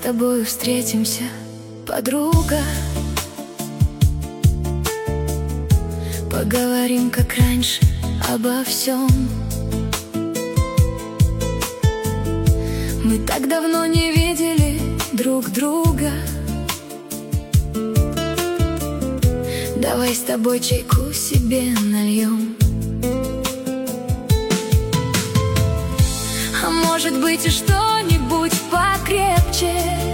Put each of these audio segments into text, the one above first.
тобою встретимся, подруга. Поговорим, как раньше, обо всем. Мы так давно не видели друг друга. Давай с тобой чайку себе нальем. А может быть и что-нибудь покрепче.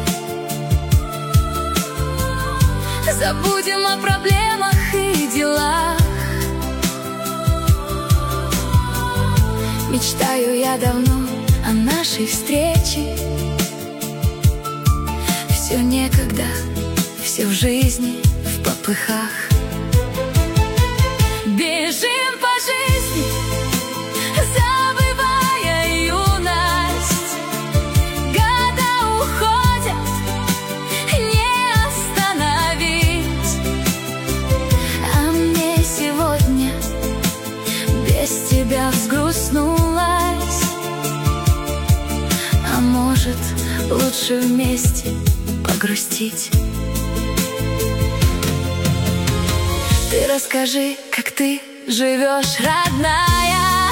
Забудем о проблемах и делах. Мечтаю я давно о нашей встрече. Все некогда, все в жизни в попыхах. Бежим по жизни, забывая юность. Года уходят, не остановить. А мне сегодня без тебя взгрустнулась. А может, лучше вместе погрустить. Ты расскажи, как ты живешь, родная.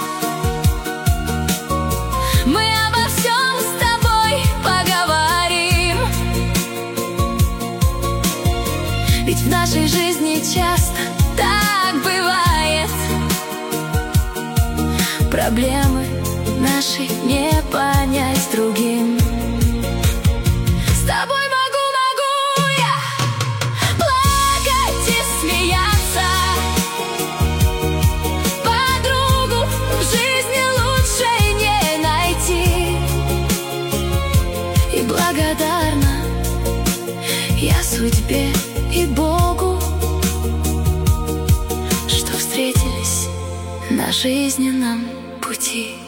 Мы обо всем с тобой поговорим. Ведь в нашей жизни часто так бывает. Проблемы наши не понять другим. С тобой могу я плакать и смеяться. Подругу в жизни лучше не найти. И благодарна я судьбе и Богу, что встретились на жизненном пути.